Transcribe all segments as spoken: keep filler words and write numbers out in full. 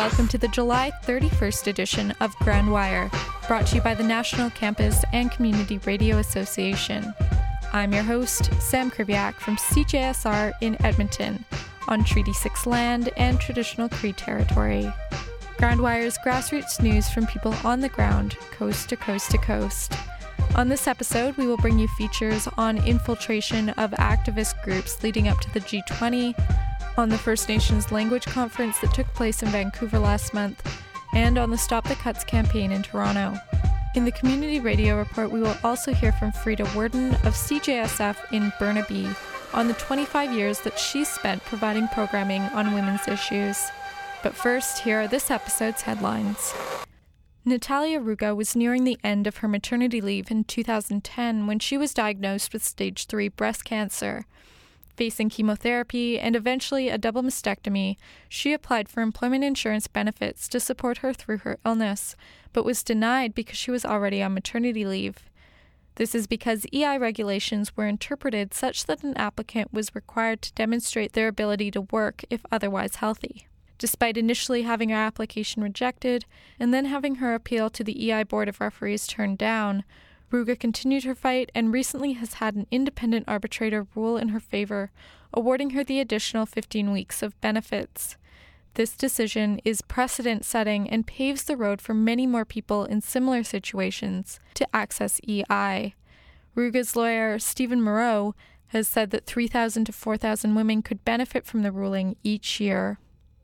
welcome to the July thirty-first edition of Grand Wire, brought to you by the National Campus and Community Radio Association. I'm your host, Sam Krivyak from C J S R in Edmonton, on Treaty six land and traditional Cree territory. Grand Wire's grassroots news from people on the ground, coast to coast to coast. On this episode, we will bring you features on infiltration of activist groups leading up to the G twenty, on the First Nations Language Conference that took place in Vancouver last month, and on the Stop the Cuts campaign in Toronto. In the Community Radio Report, we will also hear from Frida Worden of C J S F in Burnaby on the twenty-five years that she's spent providing programming on women's issues. But first, here are this episode's headlines. Natalia Ruga was nearing the end of her maternity leave in two thousand ten when she was diagnosed with stage three breast cancer. Facing chemotherapy and eventually a double mastectomy, she applied for employment insurance benefits to support her through her illness, but was denied because she was already on maternity leave. This is because E I regulations were interpreted such that an applicant was required to demonstrate their ability to work if otherwise healthy. Despite initially having her application rejected and then having her appeal to the E I Board of Referees turned down, Ruga continued her fight and recently has had an independent arbitrator rule in her favor, awarding her the additional fifteen weeks of benefits. This decision is precedent-setting and paves the road for many more people in similar situations to access E I. Ruga's lawyer, Stephen Moreau, has said that three thousand to four thousand women could benefit from the ruling each year.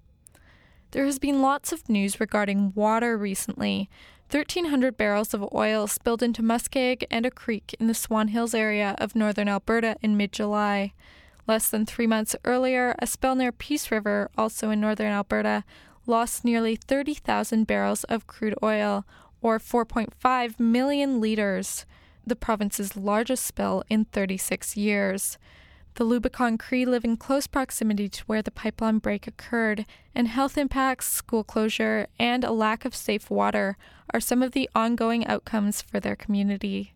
There has been lots of news regarding water recently. thirteen hundred barrels of oil spilled into Muskeg and a creek in the Swan Hills area of northern Alberta in mid-July. Less than three months earlier, a spill near Peace River, also in northern Alberta, lost nearly thirty thousand barrels of crude oil, or four point five million litres, the province's largest spill in thirty-six years. The Lubicon Cree live in close proximity to where the pipeline break occurred, and health impacts, school closure, and a lack of safe water are some of the ongoing outcomes for their community.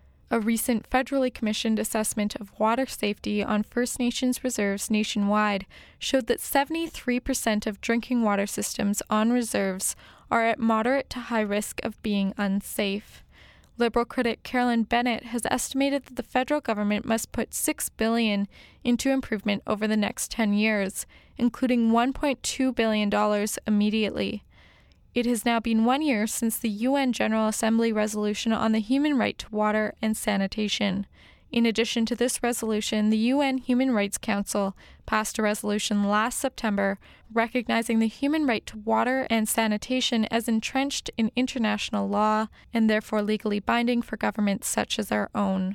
A recent federally commissioned assessment of water safety on First Nations reserves nationwide showed that seventy-three percent of drinking water systems on reserves are at moderate to high risk of being unsafe. Liberal critic Carolyn Bennett has estimated that the federal government must put six billion dollars into improvement over the next ten years, including one point two billion dollars immediately. It has now been one year since the U N General Assembly resolution on the human right to water and sanitation. In addition to this resolution, the U N Human Rights Council passed a resolution last September recognizing the human right to water and sanitation as entrenched in international law and therefore legally binding for governments such as our own.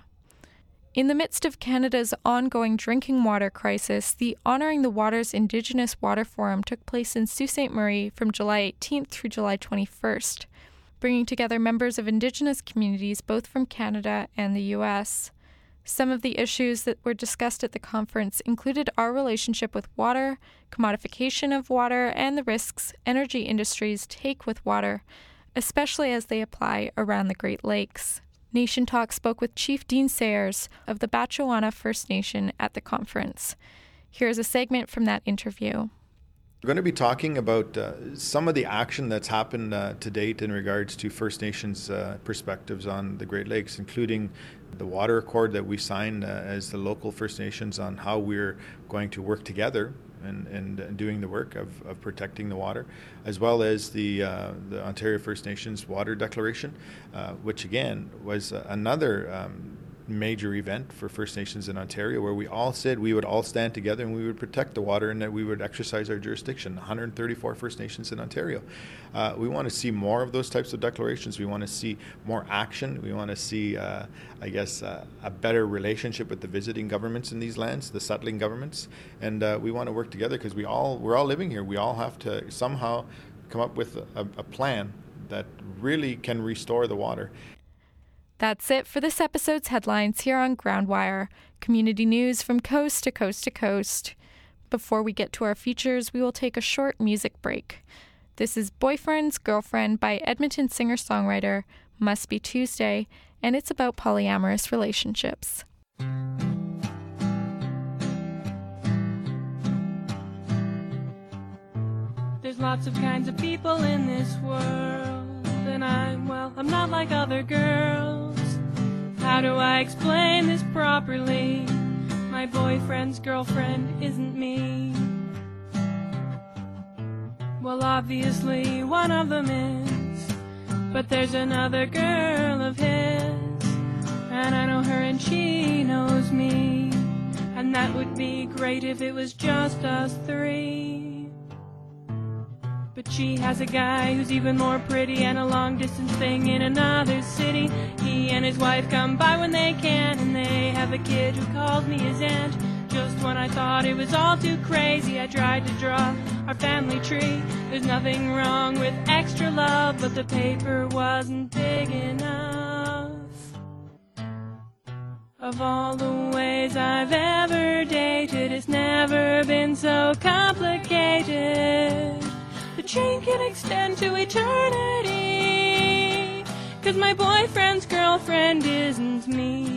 In the midst of Canada's ongoing drinking water crisis, the Honouring the Water's Indigenous Water Forum took place in Sault Ste. Marie from July eighteenth through July twenty-first, bringing together members of Indigenous communities both from Canada and the U S. Some of the issues that were discussed at the conference included our relationship with water, commodification of water, and the risks energy industries take with water, especially as they apply around the Great Lakes. Nation Talk spoke with Chief Dean Sayers of the Batchewana First Nation at the conference. Here's a segment from that interview. We're going to be talking about uh, some of the action that's happened uh, to date in regards to First Nations uh, perspectives on the Great Lakes, including the water accord that we signed uh, as the local First Nations on how we're going to work together and, and doing the work of, of protecting the water, as well as the, uh, the Ontario First Nations Water Declaration, uh, which again was uh, another um, major event for First Nations in Ontario, where we all said we would all stand together and we would protect the water and that we would exercise our jurisdiction. one hundred thirty-four First Nations in Ontario. Uh, we want to see more of those types of declarations. We want to see more action. We want to see, uh, I guess, uh, a better relationship with the visiting governments in these lands, the settling governments, and uh, we want to work together because we all we're all living here. We all have to somehow come up with a, a plan that really can restore the water. That's it for this episode's headlines here on Groundwire, community news from coast to coast to coast. Before we get to our features, we will take a short music break. This is Boyfriend's Girlfriend by Edmonton singer-songwriter Must Be Tuesday, and it's about polyamorous relationships. There's lots of kinds of people in this world, and I'm, well, I'm not like other girls. How do I explain this properly? My boyfriend's girlfriend isn't me. Well, obviously one of them is, but there's another girl of his, and I know her and she knows me, and that would be great if it was just us three. But she has a guy who's even more pretty, and a long distance thing in another city. He and his wife come by when they can, and they have a kid who calls me his aunt. Just when I thought it was all too crazy, I tried to draw our family tree. There's nothing wrong with extra love, but the paper wasn't big enough. Of all the ways I've ever dated, it's never been so complicated. The chain can extend to eternity, 'cause my boyfriend's girlfriend isn't me.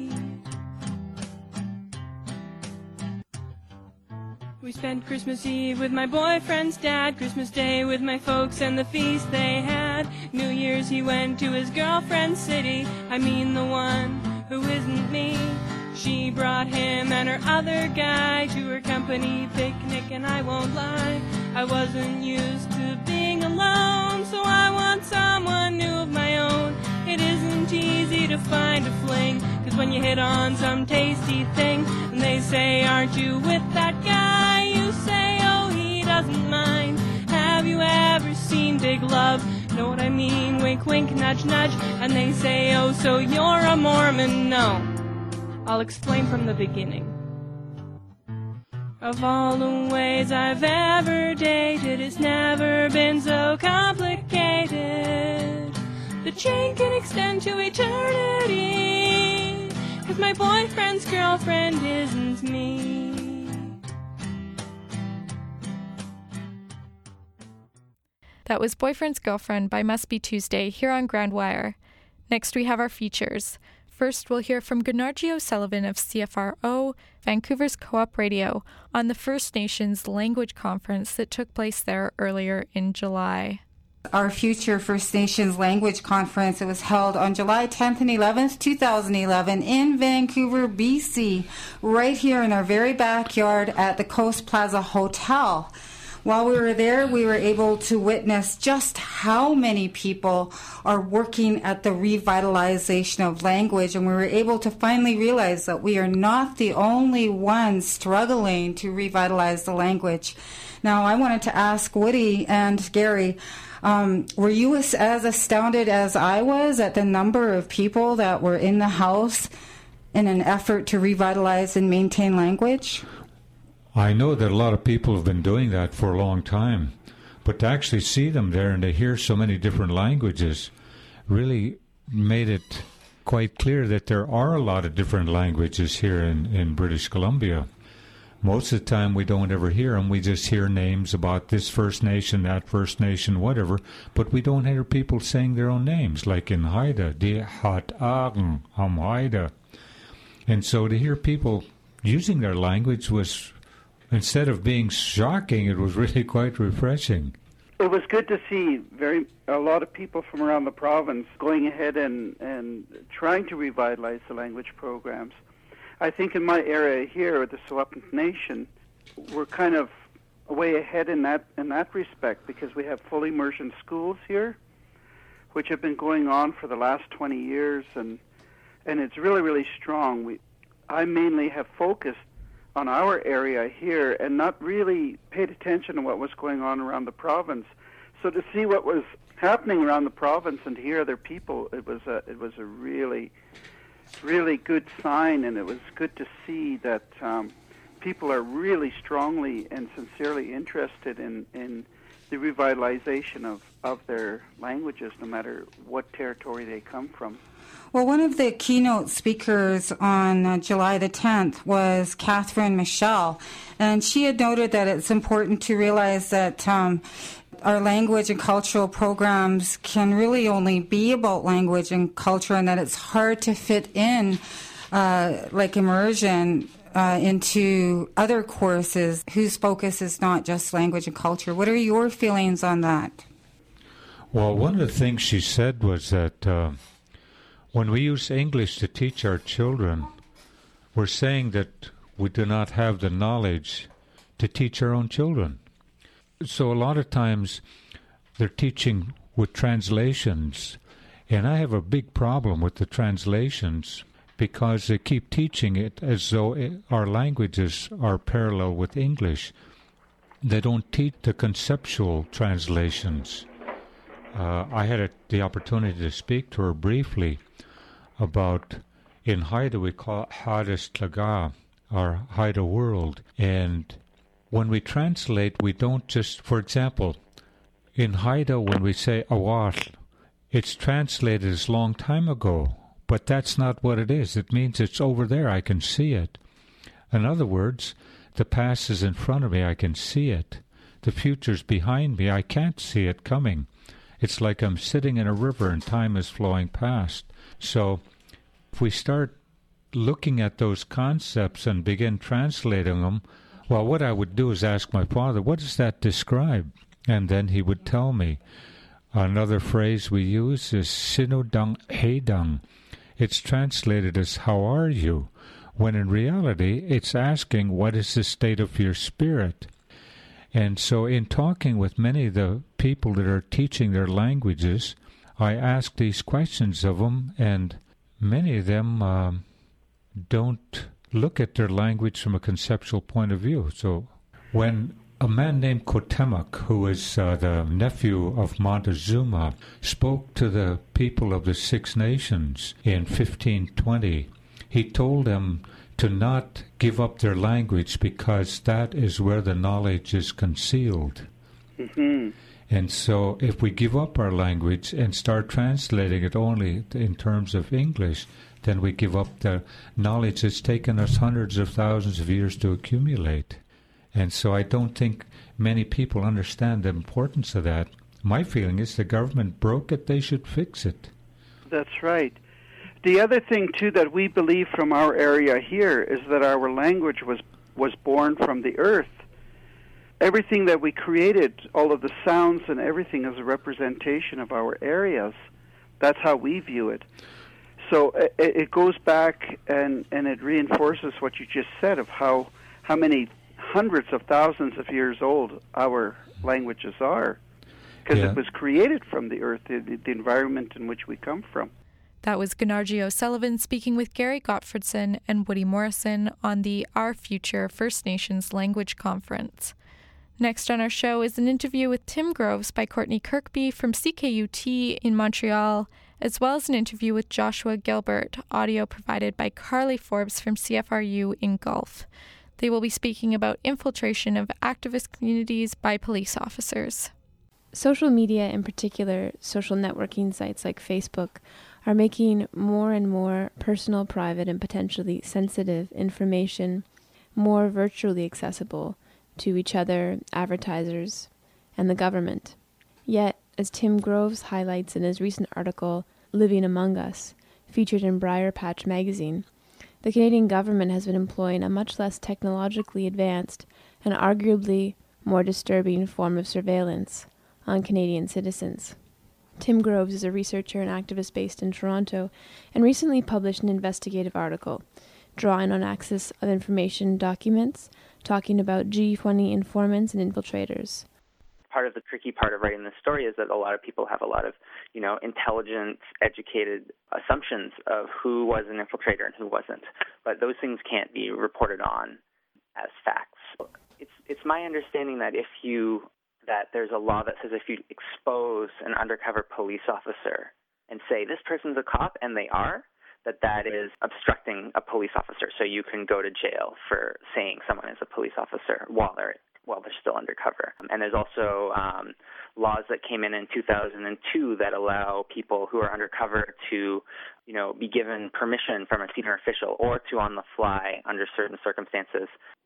We spent Christmas Eve with my boyfriend's dad, Christmas Day with my folks and the feast they had. New Year's he went to his girlfriend's city, I mean the one who isn't me. She brought him and her other guy to her company picnic, and I won't lie, I wasn't used to being alone, so I want someone new of my own. It isn't easy to find a fling, 'cause when you hit on some tasty thing, and they say, aren't you with that guy? You say, oh, he doesn't mind. Have you ever seen Big Love? Know what I mean? Wink, wink, nudge, nudge. And they say, oh, so you're a Mormon? No. I'll explain from the beginning. Of all the ways I've ever dated, it's never been so complicated. The chain can extend to eternity, 'cause my boyfriend's girlfriend isn't me. That was Boyfriend's Girlfriend by Must Be Tuesday here on Grand Wire. Next we have our features. First, we'll hear from Gennardji O'Sullivan of C F R O, Vancouver's Co-op Radio, on the First Nations Language Conference that took place there earlier in July. Our Future First Nations Language Conference, it was held on July tenth and eleventh, twenty eleven in Vancouver, B C, right here in our very backyard at the Coast Plaza Hotel. While we were there, we were able to witness just how many people are working at the revitalization of language, and we were able to finally realize that we are not the only ones struggling to revitalize the language. Now, I wanted to ask Woody and Gary, um, were you as, as astounded as I was at the number of people that were in the house in an effort to revitalize and maintain language? I know that a lot of people have been doing that for a long time, but to actually see them there and to hear so many different languages really made it quite clear that there are a lot of different languages here in, in British Columbia. Most of the time we don't ever hear them. We just hear names about this First Nation, that First Nation, whatever, but we don't hear people saying their own names, like in Haida, Di Hat Agen, Am Haida. And so to hear people using their language was, instead of being shocking, it was really quite refreshing. It was good to see very a lot of people from around the province going ahead and, and trying to revitalize the language programs. I think in my area here, the Secwepemc Nation, we're kind of way ahead in that in that respect, because we have full immersion schools here, which have been going on for the last twenty years, and and it's really, really strong. We, I mainly have focused on our area here and not really paid attention to what was going on around the province. So to see what was happening around the province and to hear other people, it was a, it was a really, really good sign, and it was good to see that um, people are really strongly and sincerely interested in, in the revitalization of, of their languages, no matter what territory they come from. Well, one of the keynote speakers on uh, July the tenth was Catherine Michelle, and she had noted that it's important to realize that um, our language and cultural programs can really only be about language and culture, and that it's hard to fit in, uh, like immersion, uh, into other courses whose focus is not just language and culture. What are your feelings on that? Well, one of the things she said was that uh, when we use English to teach our children, we're saying that we do not have the knowledge to teach our own children. So a lot of times they're teaching with translations, and I have a big problem with the translations because they keep teaching it as though it, our languages are parallel with English. They don't teach the conceptual translations. Uh, I had a, the opportunity to speak to her briefly about, in Haida we call it Hades Tlaga, our Haida world, and when we translate, we don't just, for example, in Haida when we say awal, it's translated as long time ago, but that's not what it is. It means it's over there, I can see it. In other words, the past is in front of me, I can see it. The future's behind me, I can't see it coming. It's like I'm sitting in a river and time is flowing past. So if we start looking at those concepts and begin translating them, well, what I would do is ask my father, what does that describe? And then he would tell me. Another phrase we use is sinudang heidang. It's translated as how are you? When in reality, it's asking what is the state of your spirit? And so in talking with many of the people that are teaching their languages, I ask these questions of them, and many of them um, don't look at their language from a conceptual point of view. So when a man named Kotemak, who is uh, the nephew of Montezuma, spoke to the people of the Six Nations in fifteen twenty, he told them to not give up their language because that is where the knowledge is concealed. Mm-hmm. And so if we give up our language and start translating it only in terms of English, then we give up the knowledge that's taken us hundreds of thousands of years to accumulate. And so I don't think many people understand the importance of that. My feeling is the government broke it, they should fix it. That's right. The other thing, too, that we believe from our area here is that our language was, was born from the earth. Everything that we created, all of the sounds and everything, is a representation of our areas. That's how we view it. So it, it goes back and, and it reinforces what you just said of how, how many hundreds of thousands of years old our languages are. Because yeah. it was created from the earth, the, the environment in which we come from. That was Gunarji O'Sullivan speaking with Gary Gottfredson and Woody Morrison on the Our Future First Nations Language Conference. Next on our show is an interview with Tim Groves by Courtney Kirkby from C K U T in Montreal, as well as an interview with Joshua Gilbert, audio provided by Carly Forbes from C F R U in Guelph. They will be speaking about infiltration of activist communities by police officers. Social media, in particular social networking sites like Facebook, are making more and more personal, private, and potentially sensitive information more virtually accessible to each other, advertisers, and the government. Yet, as Tim Groves highlights in his recent article, Living Among Us, featured in Briar Patch magazine, the Canadian government has been employing a much less technologically advanced and arguably more disturbing form of surveillance on Canadian citizens. Tim Groves is a researcher and activist based in Toronto and recently published an investigative article drawing on access of information documents, talking about G twenty informants and infiltrators. Part of the tricky part of writing this story is that a lot of people have a lot of, you know, intelligent, educated assumptions of who was an infiltrator and who wasn't. But those things can't be reported on as facts. It's it's my understanding that if you that there's a law that says if you expose an undercover police officer and say this person's a cop, and they are, that that is obstructing a police officer. So you can go to jail for saying someone is a police officer while they're while they're still undercover. And there's also um, laws that came in in two thousand two that allow people who are undercover to, you know, be given permission from a senior official or to on the fly, under certain circumstances,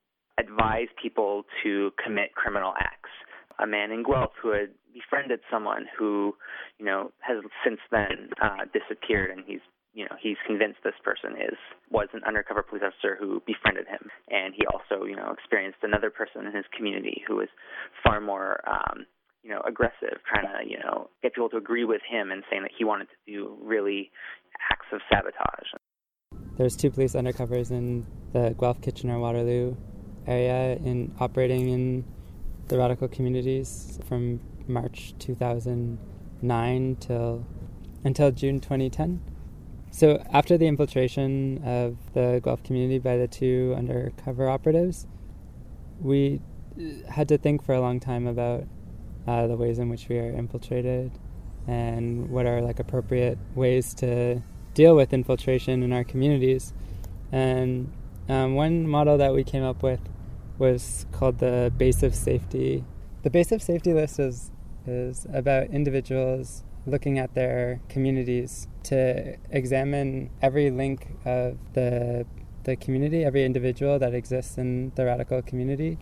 advise people to commit criminal acts. A man in Guelph who had befriended someone who, you know, has since then uh, disappeared, and he's you know, he's convinced this person is was an undercover police officer who befriended him. And he also, you know, experienced another person in his community who was far more, um, you know, aggressive, trying to, you know, get people to agree with him and saying that he wanted to do really acts of sabotage. There's two police undercovers in the Guelph, Kitchener, Waterloo area in operating in the radical communities from March two thousand nine till until June twenty ten. So after the infiltration of the Guelph community by the two undercover operatives, we had to think for a long time about uh, the ways in which we are infiltrated and what are like appropriate ways to deal with infiltration in our communities. And um, one model that we came up with was called the Base of Safety. The Base of Safety list is is about individuals looking at their communities to examine every link of the the community, every individual that exists in the radical community,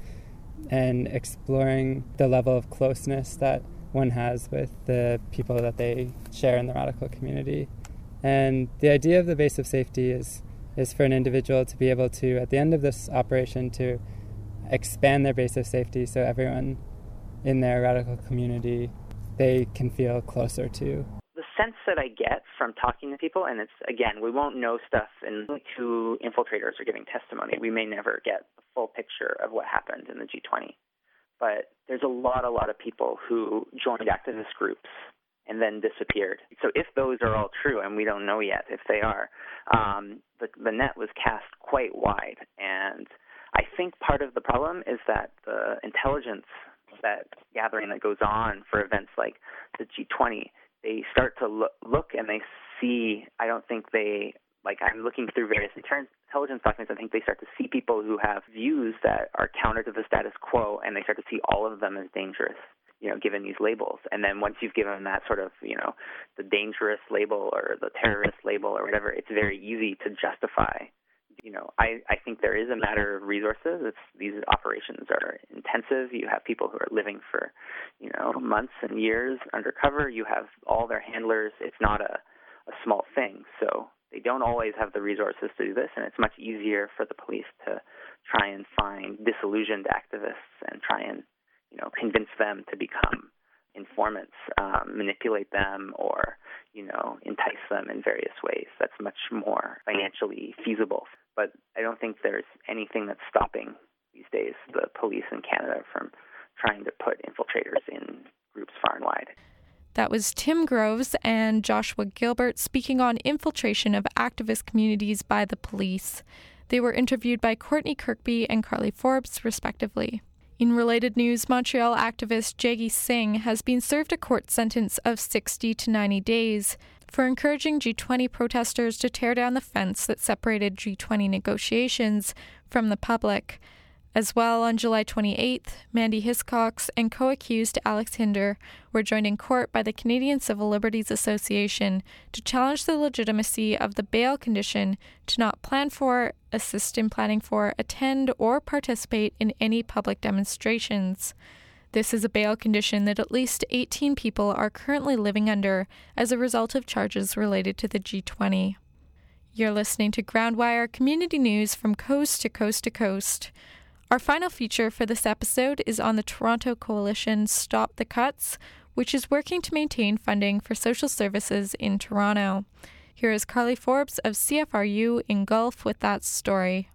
and exploring the level of closeness that one has with the people that they share in the radical community. And the idea of the Base of Safety is is for an individual to be able to, at the end of this operation, to expand their base of safety so everyone in their radical community they can feel closer to. The sense that I get from talking to people, and it's, again, we won't know stuff until two infiltrators are giving testimony. We may never get the full picture of what happened in the G twenty. But there's a lot, a lot of people who joined activist groups and then disappeared. So if those are all true, and we don't know yet if they are, um, the, the net was cast quite wide. And I think part of the problem is that the intelligence, that gathering that goes on for events like the G twenty, they start to look, look and they see, I don't think they, like I'm looking through various intelligence documents, I think they start to see people who have views that are counter to the status quo, and they start to see all of them as dangerous, you know, given these labels. And then once you've given that sort of, you know, the dangerous label or the terrorist label or whatever, it's very easy to justify. You know, I, I think there is a matter of resources. It's, these operations are intensive. You have people who are living for, you know, months and years undercover. You have all their handlers. It's not a, a small thing. So they don't always have the resources to do this, and it's much easier for the police to try and find disillusioned activists and try and, you know, convince them to become informants, um, manipulate them, or, you know, entice them in various ways. That's much more financially feasible. But I don't think there's anything that's stopping these days the police in Canada from trying to put infiltrators in groups far and wide. That was Tim Groves and Joshua Gilbert speaking on infiltration of activist communities by the police. They were interviewed by Courtney Kirkby and Carly Forbes, respectively. In related news, Montreal activist Jaggi Singh has been served a court sentence of sixty to ninety days for encouraging G twenty protesters to tear down the fence that separated G twenty negotiations from the public. As well, on July twenty-eighth, Mandy Hiscox and co-accused Alex Hinder were joined in court by the Canadian Civil Liberties Association to challenge the legitimacy of the bail condition to not plan for, assist in planning for, attend, or participate in any public demonstrations. This is a bail condition that at least eighteen people are currently living under as a result of charges related to the G twenty. You're listening to Groundwire Community News from coast to coast to coast. Our final feature for this episode is on the Toronto Coalition Stop the Cuts, which is working to maintain funding for social services in Toronto. Here is Carly Forbes of C F R U in Guelph with that story.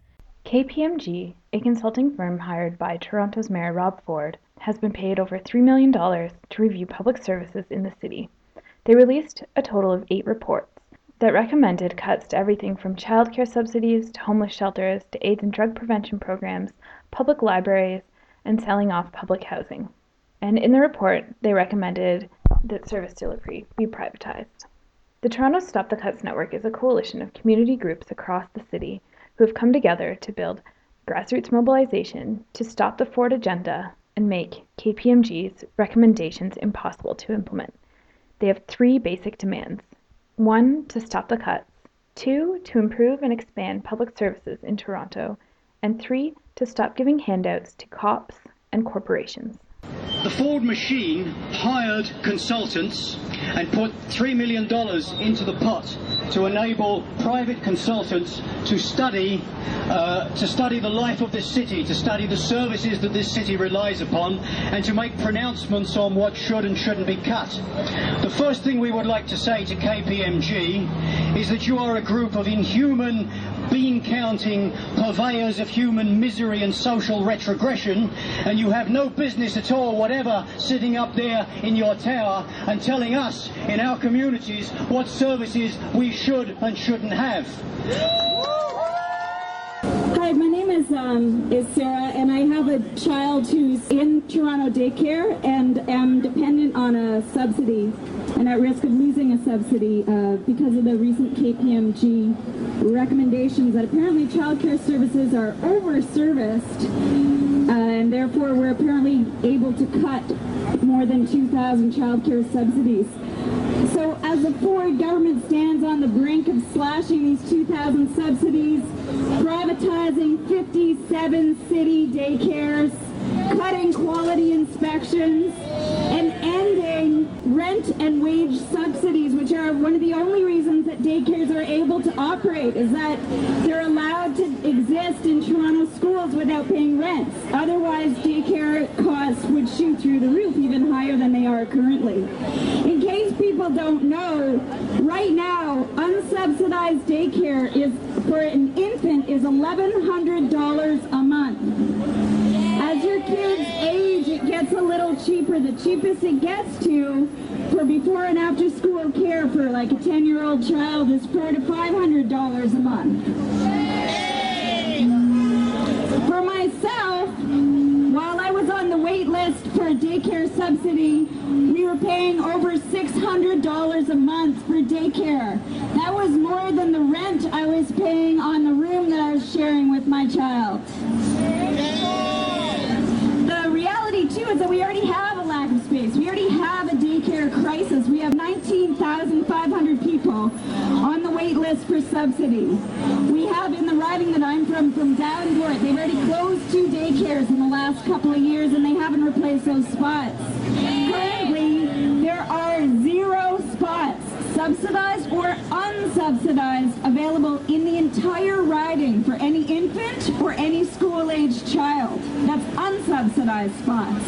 K P M G, a consulting firm hired by Toronto's Mayor Rob Ford, has been paid over three million dollars to review public services in the city. They released a total of eight reports that recommended cuts to everything from childcare subsidies to homeless shelters to AIDS and drug prevention programs, public libraries, and selling off public housing. And in the report, they recommended that service delivery be privatized. The Toronto Stop the Cuts Network is a coalition of community groups across the city who have come together to build grassroots mobilization to stop the Ford agenda and make K P M G's recommendations impossible to implement. They have three basic demands. One, to stop the cuts. Two, to improve and expand public services in Toronto. And three, to stop giving handouts to cops and corporations. the Ford machine hired consultants and put three million dollars into the pot to enable private consultants to study uh, to study the life of this city, to study the services that this city relies upon, and to make pronouncements on what should and shouldn't be cut. The first thing we would like to say to K P M G is that you are a group of inhuman, bean-counting purveyors of human misery and social retrogression, and you have no business at all whatever sitting up there in your tower and telling us in our communities what services we should and shouldn't have. Hi, my name is um, is Sarah, and I have a child who's in Toronto daycare and am dependent on a subsidy and at risk of losing a subsidy uh, because of the recent K P M G recommendations that apparently childcare services are over-serviced, uh, and therefore we're apparently able to cut more than two thousand childcare subsidies. So as the Ford government stands on the brink of slashing these two thousand subsidies, privatizing fifty-seven city daycares, cutting quality inspections, and ending rent and wage subsidies, which are one of the only reasons that daycares are able to operate, is that they're allowed to exist in Toronto schools without paying rents. Otherwise, daycare costs would shoot through the roof, even higher than they are currently. In case people don't know, right now, unsubsidized daycare is for an infant is eleven hundred dollars a month. As your kids age, it gets a little cheaper. The cheapest it gets to for before and after school care for like a ten-year-old child is four to five hundred dollars a month. For myself, while I was on the wait list for a daycare subsidy, we were paying over six hundred dollars a month for daycare. That was more than the rent I was paying on the room that I was sharing with my child. The reality, too, is that we already have a lack of space. We already have a daycare crisis. We have nineteen thousand five hundred people on the wait list for subsidy. We have, in the riding that I'm from, from Davenport, they've already closed two daycares in the last couple of years, and they haven't replaced those spots. Currently, there are zero spots, subsidized or unsubsidized, available in the entire riding for any infant or any school-aged child. That's unsubsidized spots.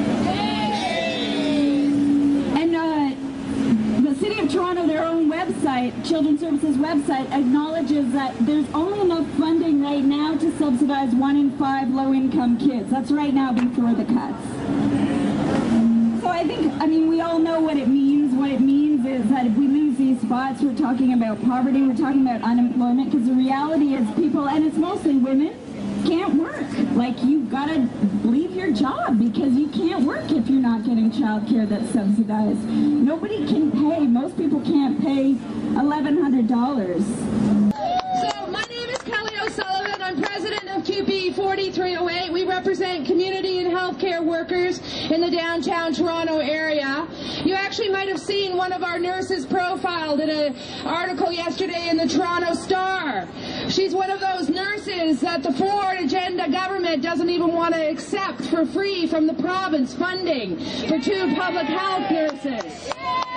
And uh, the City of Toronto, their own website, Children's Services website, acknowledges that there's only enough funding right now to subsidize one in five low-income kids. That's right now before the cuts. So I think, I mean, we all know what it means. What it means is that if we lose these spots, we're talking about poverty, we're talking about unemployment, because the reality is people, and it's mostly women, can't work. Like, you've got to leave your job because you can't work if you're not getting child care that's subsidized. Nobody can pay, most people can't pay eleven hundred dollars. So my name is Kelly O'Sullivan. I'm president of Q P forty-three oh eight. We represent community and healthcare workers in the downtown Toronto area. You actually might have seen one of our nurses profiled in an article yesterday in the Toronto Star. She's one of those nurses that the Ford agenda government doesn't even want to accept for free from the province funding for two public health nurses.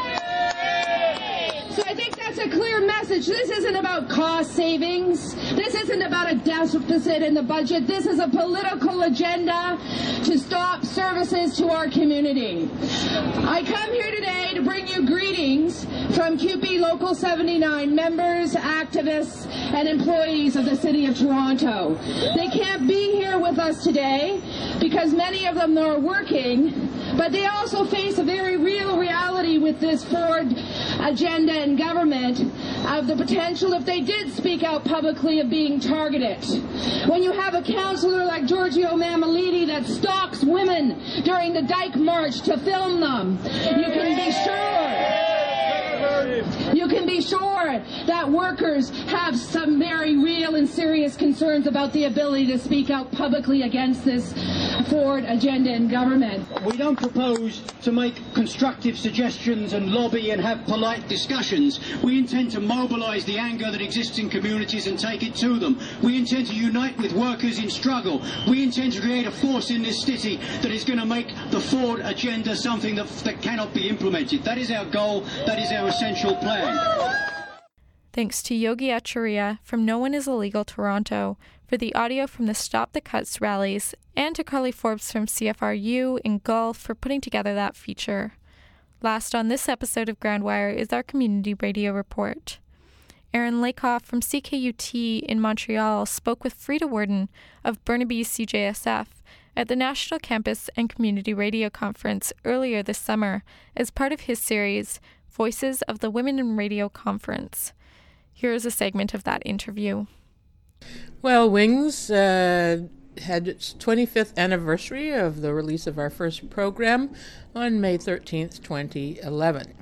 So I think that's a clear message. This isn't about cost savings. This isn't about a deficit in the budget. This is a political agenda to stop services to our community. I come here today to bring you greetings from Q P Local seventy-nine members, activists, and employees of the City of Toronto. They can't be here with us today because many of them are working, but they also face a very real reality with this Ford agenda and government of the potential, if they did speak out publicly, of being targeted. When you have a councillor like Giorgio Mammoliti that stalks women during the Dyke March to film them, you can be sure, you can be sure that workers have some very real and serious concerns about the ability to speak out publicly against this Ford agenda in government. We don't propose to make constructive suggestions and lobby and have polite discussions. We intend to mobilize the anger that exists in communities and take it to them. We intend to unite with workers in struggle. We intend to create a force in this city that is going to make the Ford agenda something that, that cannot be implemented. That is our goal. That is our essential plan. Thanks to Yogi Echaria from No One Is Illegal Toronto for the audio from the Stop the Cuts rallies, and to Carly Forbes from C F R U in Guelph for putting together that feature. Last on this episode of Groundwire is our community radio report. Aaron Lakoff from C K U T in Montreal spoke with Frida Worden of Burnaby C J S F at the National Campus and Community Radio Conference earlier this summer as part of his series, Voices of the Women in Radio Conference. Here is a segment of that interview. Well, Wings uh, had its twenty-fifth anniversary of the release of our first program on May thirteenth, twenty eleven.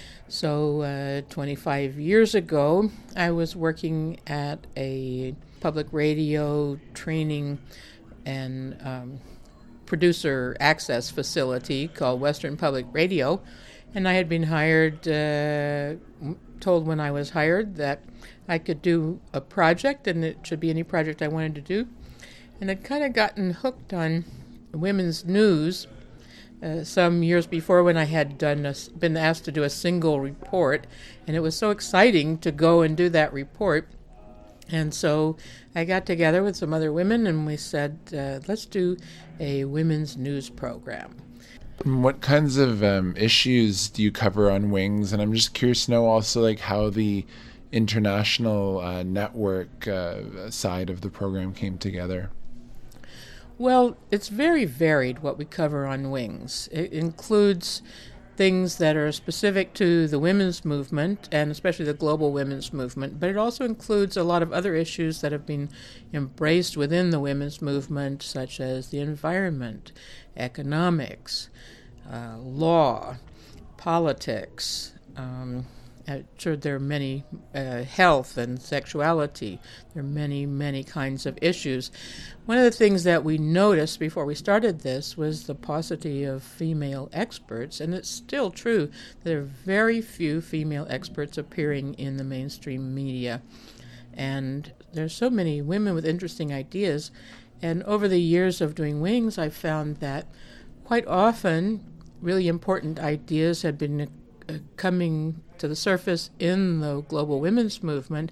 So uh, twenty-five years ago, I was working at a public radio training and um, producer access facility called Western Public Radio, and I had been hired, uh, told when I was hired that I could do a project, and it should be any project I wanted to do. And I'd kind of gotten hooked on women's news uh, some years before when I had done a, been asked to do a single report, and it was so exciting to go and do that report. And so I got together with some other women, and we said, uh, let's do a women's news program. What kinds of um, issues do you cover on Wings? And I'm just curious to know also like how the international uh, network uh, side of the program came together. Well, it's very varied what we cover on Wings. It includes things that are specific to the women's movement, and especially the global women's movement, but it also includes a lot of other issues that have been embraced within the women's movement, such as the environment, economics, uh, law, politics. Um, I'm sure there are many, uh, health and sexuality. There are many, many kinds of issues. One of the things that we noticed before we started this was the paucity of female experts, and it's still true. There are very few female experts appearing in the mainstream media. And there's so many women with interesting ideas. And over the years of doing Wings, I've found that quite often really important ideas had been uh, coming to the surface in the global women's movement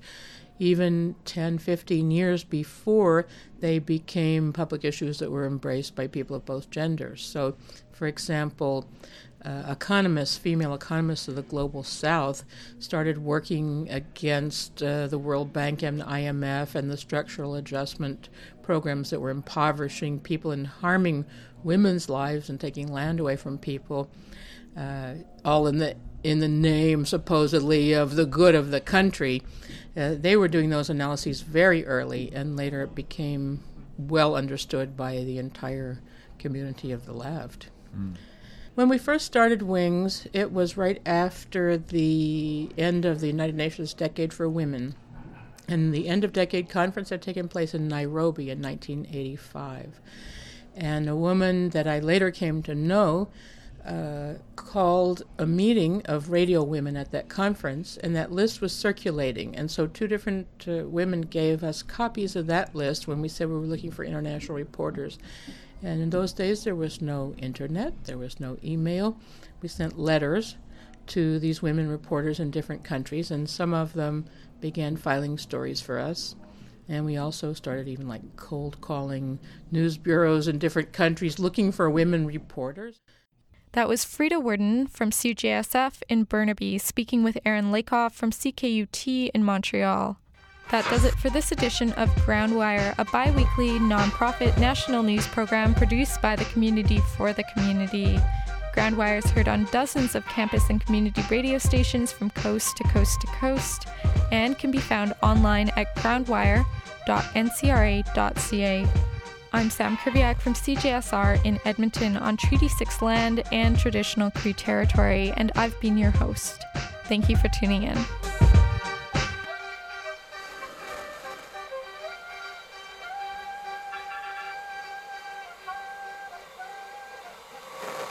even ten, fifteen years before they became public issues that were embraced by people of both genders. So, for example, uh, economists, female economists of the global south, started working against uh, the World Bank and I M F and the structural adjustment programs that were impoverishing people and harming women's lives and taking land away from people, uh, all in the in the name, supposedly, of the good of the country. Uh, they were doing those analyses very early, and later it became well understood by the entire community of the left. Mm. When we first started Wings, it was right after the end of the United Nations Decade for Women. And the End of Decade Conference had taken place in Nairobi in nineteen eighty-five. And a woman that I later came to know Uh, called a meeting of radio women at that conference, and that list was circulating. And so two different uh, women gave us copies of that list when we said we were looking for international reporters. And in those days, there was no internet, there was no email. We sent letters to these women reporters in different countries, and some of them began filing stories for us. And we also started even like cold calling news bureaus in different countries looking for women reporters. That was Frida Worden from C J S F in Burnaby speaking with Aaron Lakoff from C K U T in Montreal. That does it for this edition of Groundwire, a bi-weekly, non-profit national news program produced by the community for the community. Groundwire is heard on dozens of campus and community radio stations from coast to coast to coast and can be found online at groundwire dot n c r a dot c a. I'm Sam Krivyak from C J S R in Edmonton on Treaty six land and traditional Cree territory, and I've been your host. Thank you for tuning in.